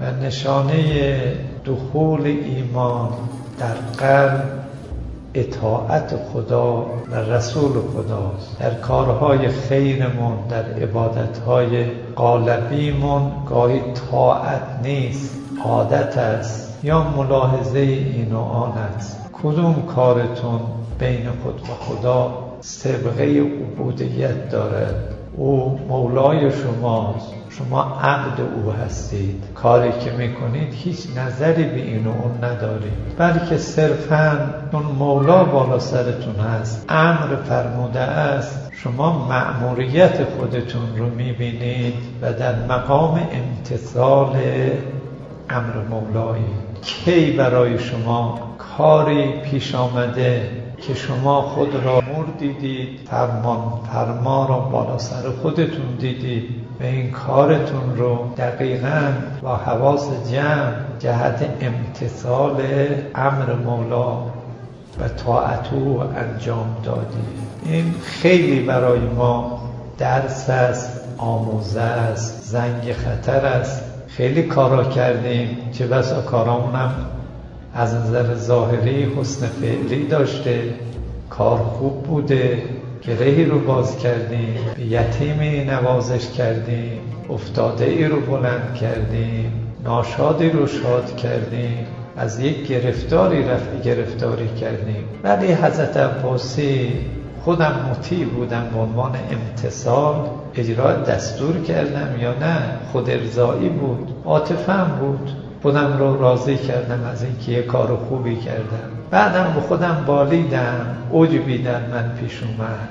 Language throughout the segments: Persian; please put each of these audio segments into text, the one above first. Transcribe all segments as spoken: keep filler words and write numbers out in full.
و نشانه دخول ایمان در قلب اطاعت خدا و رسول خداست. در کارهای خیرمون، در عبادتهای قالبیمون گاهی طاعت نیست، عادت است یا ملاحظه این و آن است. کدوم کارتون بین خود و خدا سابقه عبودیت دارد؟ او مولای شماست، شما عبد او هستید. کاری که میکنید هیچ نظری به این و اون ندارید، بلکه صرفاً اون مولا بالا سرتون هست، امر فرموده است، شما مأموریت خودتون رو میبینید و در مقام امتثال امر مولایی. کی برای شما کاری پیش آمده که شما خود را مور دیدید، فرمان فرما را بالا سر خودتون دیدید و این کارتون رو دقیقاً با حواس جمع جهت امتثال امر مولا و طاعت او انجام دادید؟ این خیلی برای ما درس است، آموزه است، زنگ خطر است. خیلی کارا کردیم، چه بسا کارامونم از نظر ظاهری حسن فعلی داشته، کار خوب بوده، گرهی رو باز کردیم، به یتیمی نوازش کردیم، افتاده ای رو بلند کردیم، ناشادی رو شاد کردیم، از یک گرفتاری رفع گرفتاری کردیم. ولی حضرت عباسی خودم مطیع بودم به عنوان امتثال، اجرای دستور کردم یا نه خود ارضایی بود، عاطفه‌ام بود، خودم رو راضی کردم از اینکه یه کار خوبی کردم. بعدم به خودم بالیدم، عجبی در من پیش اومد،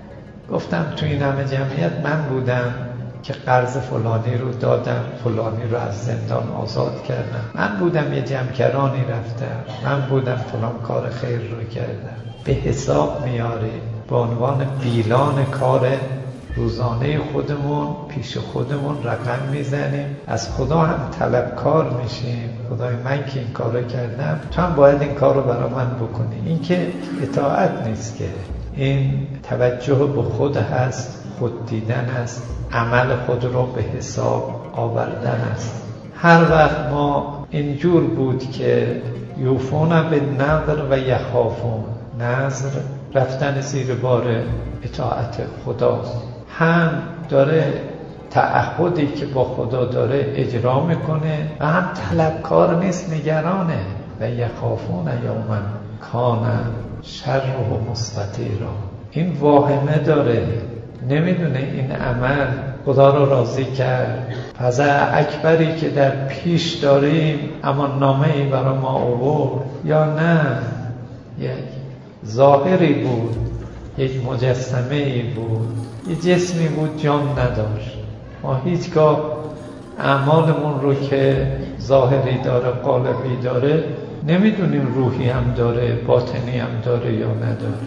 گفتم تو این همه جمعیت من بودم که قرض فلانی رو دادم، فلانی رو از زندان آزاد کردم، من بودم یه جمع‌کرانی رفتم، من بودم فلان کار خیر رو کردم. به حساب میاریم به عنوان بیلان کار روزانه خودمون، پیش خودمون رقم میزنیم، از خدا هم طلبکار میشیم، خدای من که این کارو کردم تو هم باید این کارو برای من بکنی. این که اطاعت نیست، که این توجه به خود هست، خود دیدن است، عمل خود رو به حساب آوردن است. هر وقت ما اینجور بود که یوفون به نظر و یخافون، نظر رفتن زیر بار اطاعت خداست، هم داره تعهدی که با خدا داره اجرا میکنه و هم طلبکار نیست، نگرانه. و یخافون یوما کان شره مستطیرا، این واهمه داره، نمیدونه این عمل خدا رو راضی کرد، فزع اکبری که در پیش داریم اما نامه‌ای برای ما آورد یا نه یک ظاهری بود، یک مجسمه‌ای بود، یک جسمی بود جان نداشت. ما هیچگاه اعمالمون رو که ظاهری داره، قالبی داره، نمیدونیم روحی هم داره، باطنی هم داره یا نداره.